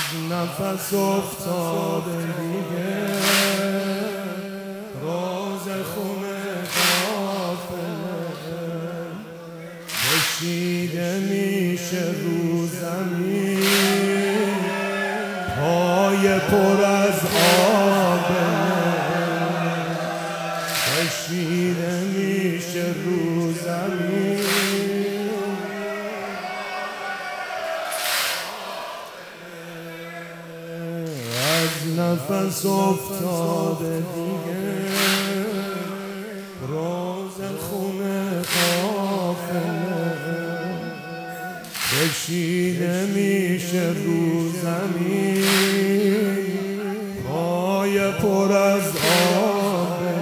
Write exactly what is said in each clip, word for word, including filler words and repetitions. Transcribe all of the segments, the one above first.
نفس افتاده دیگه روز خونه قافله کشیده میشه رو زمین پای پر از آبه کشیده میشه رو زمین نفس افتاده دیگه روز خونه قافله کشیده میشه رو زمین پای پر از آبه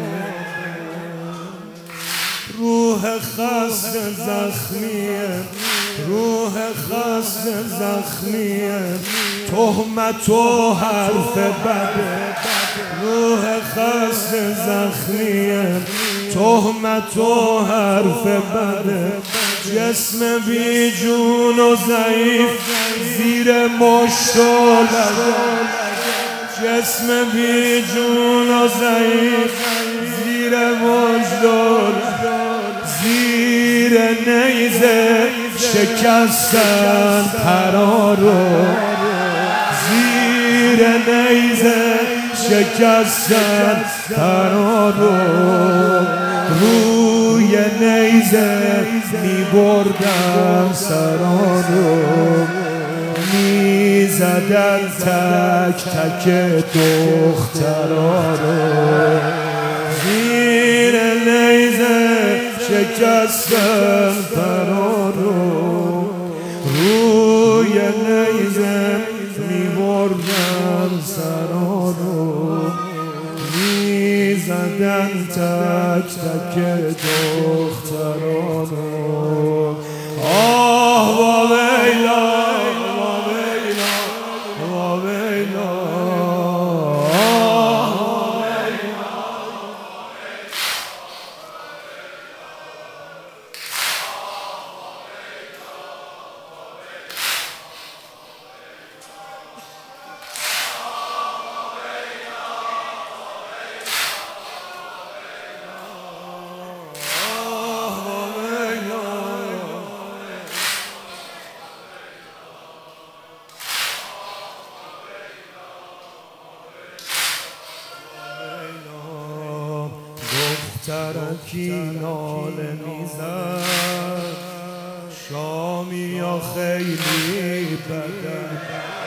روح خسته زخمیه روح خسته زخمیه تهمت و حرف بده روح خسته زخمیه تهمت و حرف بده جسم بی جون و ضعیف زیر مشت و لگد جسم بی جون و ضعیف زیر مشت و لگد زیر نیزه شکستن قرارو زیر نیزه شکستن قرارو روی نیزه می بردن سرانو می زدن تک تک دخترانو زیر نیزه شکستن قرارو روی نیزه می بردن سرانو می زدن تک تک دخترانو آه و ویلا و ویلا و ویلا دخترکی ناله میزد شامی یا خیلی بدن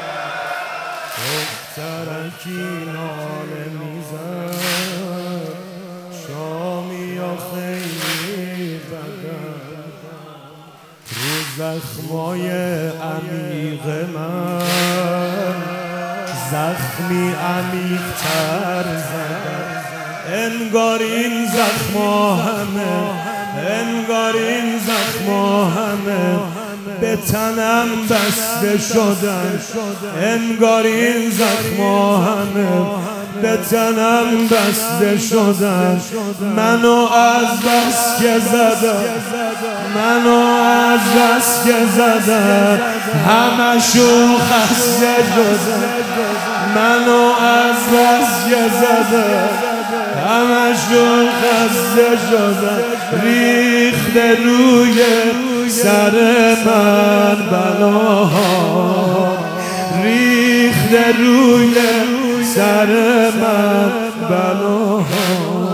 دخترکی ناله میزد شامی یا خیلی بدن رو زخمای عمیق من زخمی عمیق تر زدن انگار این زخما همه انگار این زخما همه به تنم بسته شدن انگار این زخما همه به تنم بسته شدن منو از بس که زدن منو از بس که زدن همشون خسته شدن منو از بس که زدن همشون خسته شدن ریخته روی سر من بلاها ریخته روی سر من بلاها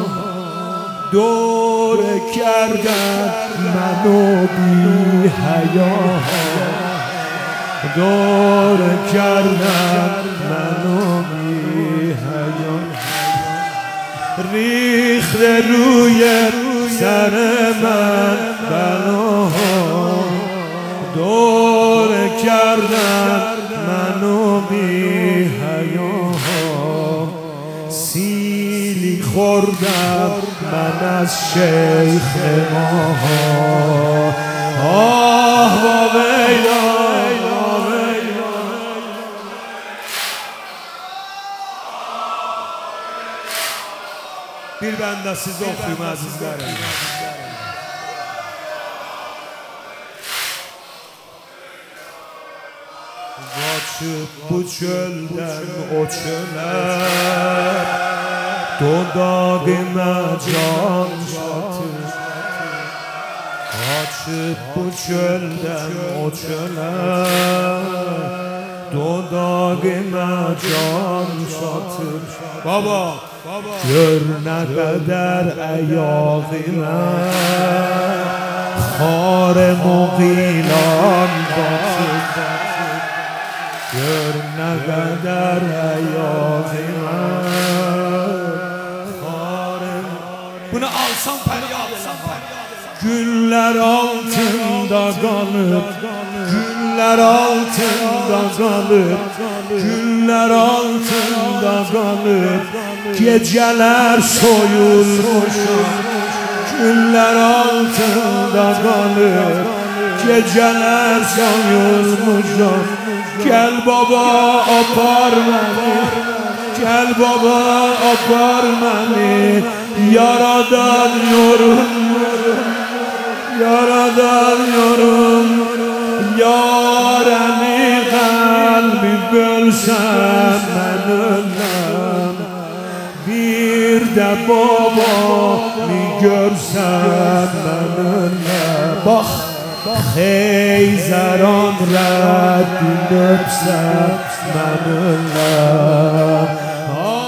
دور کردن منو بی حیاها دور کردن منو بی حیاها ریخته روی سر من بلاها دور کردن منو بی حیاها سیلی خوردم من از شیخ ماها آه و ویلا bir ben de siz okuyayım azizlerim. Qaçıb bu çöldən o çölər Dodağına can çatır Qaçıb bu çöldən o çölər Dodağına can çatır Baba, gör nə qədər əyağına Xar muğilan batır Gör nə qədər əyağına Bunu alsam fəryad Günlər altında qalıb Günlər altında qalıb Günlər altında qalıb Gecələr soyulmuşam Günlər altında qalıb Gecələr soyulmuşam Gel baba apar məni Gel baba apar məni Yaradan yorum Yaradan yorum Yarəni qəlbi bölsəm mən ölməm Bir də babamı görsəm mən ölməm Bax Xeyzəran rəddin öpsəm mən ölməm